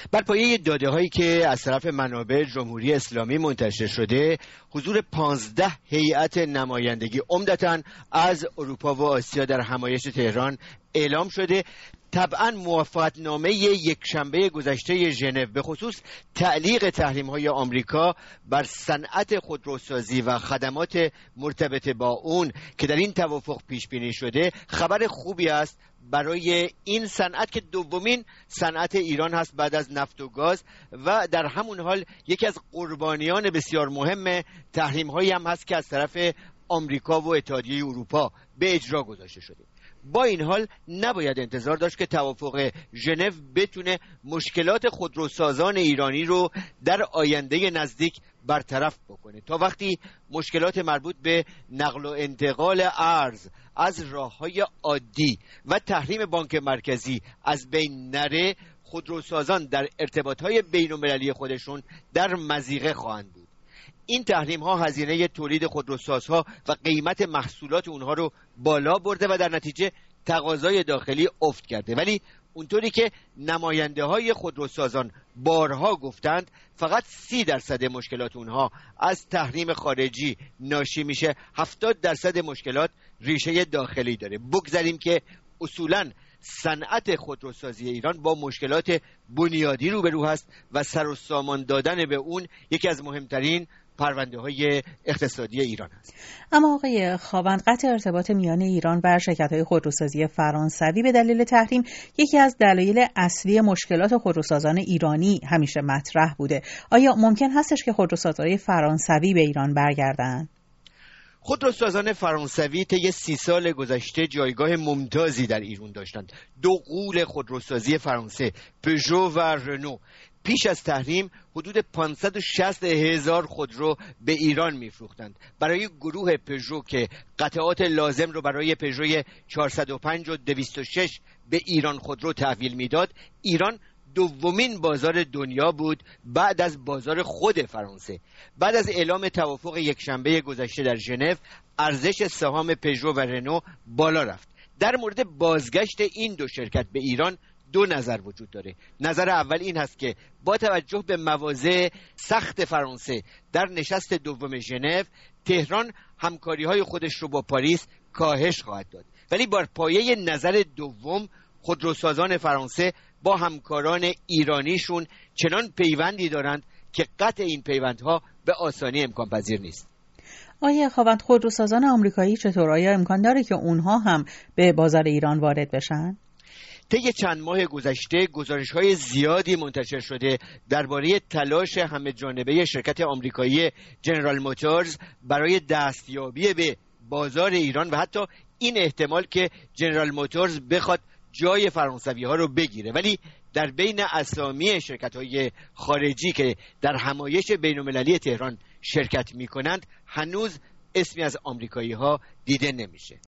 بر پایه داده‌هایی که از طرف منابع جمهوری اسلامی منتشر شده، حضور 15 هیئت نمایندگی عمدتاً از اروپا و آسیا در همایش تهران اعلام شده. طبعا موافقتنامه یکشنبه گذشته ژنو به خصوص تعلیق تحریم‌های آمریکا بر صنعت خودروسازی و خدمات مرتبط با اون که در این توافق پیش بینی شده خبر خوبی است برای این صنعت که دومین صنعت ایران هست بعد از نفت و گاز و در همون حال یکی از قربانیان بسیار مهم تحریم‌هایی هم هست که از طرف آمریکا و اتحادیه اروپا به اجرا گذاشته شده. با این حال نباید انتظار داشت که توافق ژنو بتونه مشکلات خودروسازان ایرانی رو در آینده نزدیک برطرف بکنه. تا وقتی مشکلات مربوط به نقل و انتقال ارز از راه‌های عادی و تحریم بانک مرکزی از بین نره، خودروسازان در ارتباطهای بین‌المللی خودشون در مضیقه خواهند بود. این تحریم ها هزینه تولید خودروسازها و قیمت محصولات اونها رو بالا برده و در نتیجه تقاضای داخلی افت کرده. ولی اونطوری که نماینده های خودروسازان بارها گفتند، فقط 30% مشکلات اونها از تحریم خارجی ناشی میشه، 70% مشکلات ریشه داخلی داره. بگذاریم که اصولاً صنعت خودروسازی ایران با مشکلات بنیادی روبرو هست و سر و سامان دادن به اون یکی از مهمترین پرونده های اقتصادی ایران است. اما آقای خاوند، قطع ارتباط میان ایران و شرکت‌های خودروسازی فرانسوی به دلیل تحریم یکی از دلایل اصلی مشکلات خودروسازان ایرانی همیشه مطرح بوده. آیا ممکن هستش که خودروسازهای فرانسوی به ایران برگردند؟ خودروسازان فرانسوی طی 30 سال گذشته جایگاه ممتازی در ایران داشتند. دو غول خودروسازی فرانسه، پژو و رنو، پیش از تحریم حدود 560,000 خودرو به ایران میفروختند. برای گروه پژو که قطعات لازم رو برای پژو 405 و 206 به ایران خودرو تحویل میداد، ایران دومین بازار دنیا بود بعد از بازار خود فرانسه. بعد از اعلام توافق یکشنبه گذشته در ژنو، ارزش سهام پژو و رنو بالا رفت. در مورد بازگشت این دو شرکت به ایران دو نظر وجود داره. نظر اول این هست که با توجه به مواضع سخت فرانسه در نشست دوم ژنو، تهران همکاری‌های خودش رو با پاریس کاهش خواهد داد. ولی بر پایه نظر دوم، خودروسازان فرانسه با همکاران ایرانیشون چنان پیوندی دارند که قطع این پیوندها به آسانی امکان پذیر نیست. آیا خواهند خودروسازان آمریکایی چطور؟ آیا امکان داره که اونها هم به بازار ایران وارد بشن؟ طی چند ماه گذشته گزارش‌های زیادی منتشر شده درباره تلاش همه جانبه شرکت آمریکایی جنرال موتورز برای دستیابی به بازار ایران و حتی این احتمال که جنرال موتورز بخواد جای فرانسوی‌ها رو بگیره. ولی در بین اسامی شرکت‌های خارجی که در همایش بین‌المللی تهران شرکت می‌کنند هنوز اسمی از آمریکایی‌ها دیده نمیشه.